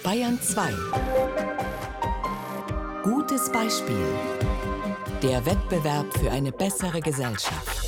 Bayern 2. Gutes Beispiel. Der Wettbewerb für eine bessere Gesellschaft.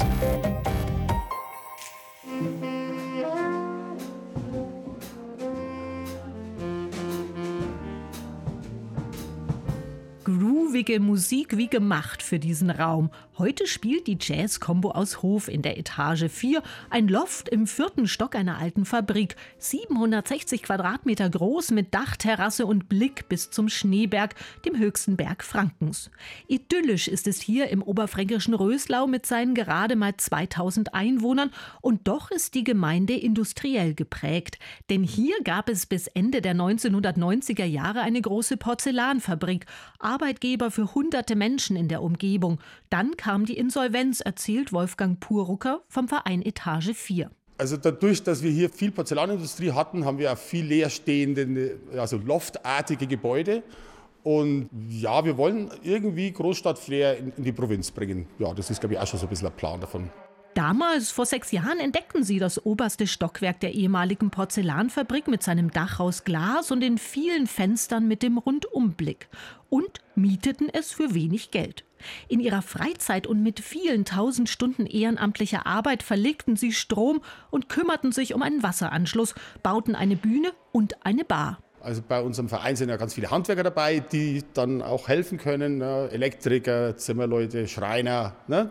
Groovige Musik wie gemacht für diesen Raum. Heute spielt die Jazz-Kombo aus Hof in der Etage 4, ein Loft im 4. Stock einer alten Fabrik. 760 Quadratmeter groß mit Dachterrasse und Blick bis zum Schneeberg, dem höchsten Berg Frankens. Idyllisch ist es hier im oberfränkischen Röslau mit seinen gerade mal 2000 Einwohnern. Und doch ist die Gemeinde industriell geprägt. Denn hier gab es bis Ende der 1990er Jahre eine große Porzellanfabrik. Arbeitgeber für hunderte Menschen in der Umgebung. Dann kam die Insolvenz, erzählt Wolfgang Purucker vom Verein Etage 4. Also dadurch, dass wir hier viel Porzellanindustrie hatten, haben wir auch viel leerstehende, also loftartige Gebäude. Und ja, wir wollen irgendwie Großstadtflair in die Provinz bringen. Ja, das ist, glaube ich, auch schon so ein bisschen ein Plan davon. Damals, vor 6 Jahren, entdeckten sie das oberste Stockwerk der ehemaligen Porzellanfabrik mit seinem Dach aus Glas und den vielen Fenstern mit dem Rundumblick und mieteten es für wenig Geld. In ihrer Freizeit und mit vielen 1000 Stunden ehrenamtlicher Arbeit verlegten sie Strom und kümmerten sich um einen Wasseranschluss, bauten eine Bühne und eine Bar. Also bei unserem Verein sind ja ganz viele Handwerker dabei, die dann auch helfen können, ne? Elektriker, Zimmerleute, Schreiner, ne?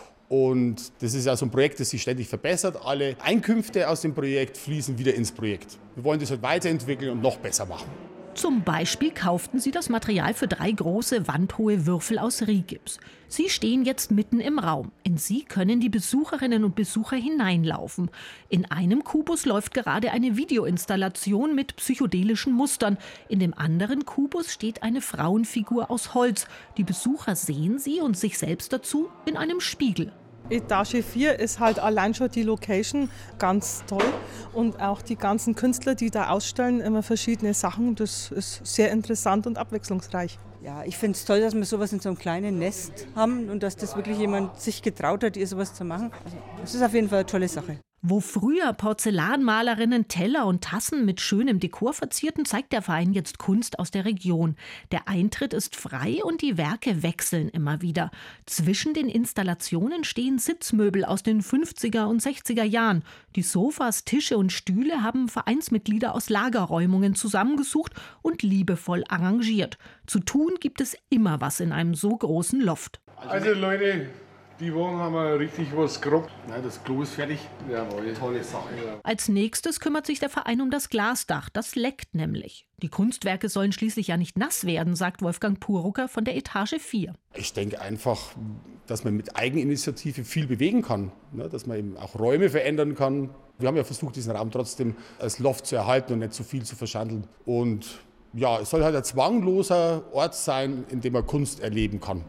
Und das ist ja so ein Projekt, das sich ständig verbessert. Alle Einkünfte aus dem Projekt fließen wieder ins Projekt. Wir wollen das halt weiterentwickeln und noch besser machen. Zum Beispiel kauften sie das Material für 3 große wandhohe Würfel aus Riehgips. Sie stehen jetzt mitten im Raum. In sie können die Besucherinnen und Besucher hineinlaufen. In einem Kubus läuft gerade eine Videoinstallation mit psychedelischen Mustern. In dem anderen Kubus steht eine Frauenfigur aus Holz. Die Besucher sehen sie und sich selbst dazu in einem Spiegel. Etage 4 ist halt allein schon die Location ganz toll und auch die ganzen Künstler, die da ausstellen, immer verschiedene Sachen. Das ist sehr interessant und abwechslungsreich. Ja, ich finde es toll, dass wir sowas in so einem kleinen Nest haben und dass das wirklich jemand sich getraut hat, hier sowas zu machen. Also, das ist auf jeden Fall eine tolle Sache. Wo früher Porzellanmalerinnen Teller und Tassen mit schönem Dekor verzierten, zeigt der Verein jetzt Kunst aus der Region. Der Eintritt ist frei und die Werke wechseln immer wieder. Zwischen den Installationen stehen Sitzmöbel aus den 50er und 60er Jahren. Die Sofas, Tische und Stühle haben Vereinsmitglieder aus Lagerräumungen zusammengesucht und liebevoll arrangiert. Zu tun gibt es immer was in einem so großen Loft. Also Leute, die Woche haben wir richtig was gerobbt. Nein, das Klo ist fertig. Jawohl, tolle Sache. Ja. Als nächstes kümmert sich der Verein um das Glasdach. Das leckt nämlich. Die Kunstwerke sollen schließlich ja nicht nass werden, sagt Wolfgang Purucker von der Etage 4. Ich denke einfach, dass man mit Eigeninitiative viel bewegen kann. Ne? Dass man eben auch Räume verändern kann. Wir haben ja versucht, diesen Raum trotzdem als Loft zu erhalten und nicht zu viel zu verschandeln. Und ja, es soll halt ein zwangloser Ort sein, in dem man Kunst erleben kann.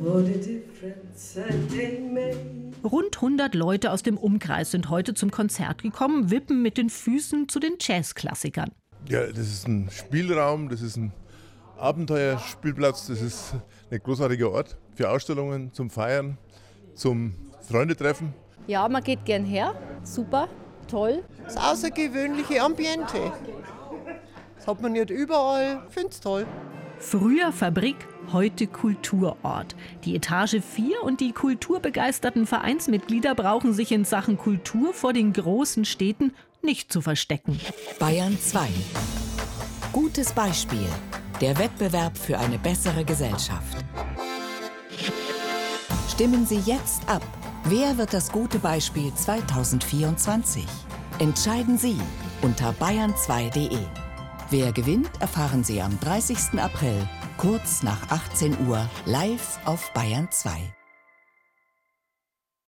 Rund 100 Leute aus dem Umkreis sind heute zum Konzert gekommen, wippen mit den Füßen zu den Jazzklassikern. Ja, das ist ein Spielraum, das ist ein Abenteuerspielplatz, das ist ein großartiger Ort für Ausstellungen, zum Feiern, zum Freundetreffen. Ja, man geht gern her, super, toll. Das außergewöhnliche Ambiente. Das hat man nicht überall, ich finde es toll. Früher Fabrik, heute Kulturort. Die Etage 4 und die kulturbegeisterten Vereinsmitglieder brauchen sich in Sachen Kultur vor den großen Städten nicht zu verstecken. Bayern 2. Gutes Beispiel. Der Wettbewerb für eine bessere Gesellschaft. Stimmen Sie jetzt ab. Wer wird das gute Beispiel 2024? Entscheiden Sie unter bayern2.de. Wer gewinnt, erfahren Sie am 30. April, kurz nach 18 Uhr, live auf Bayern 2.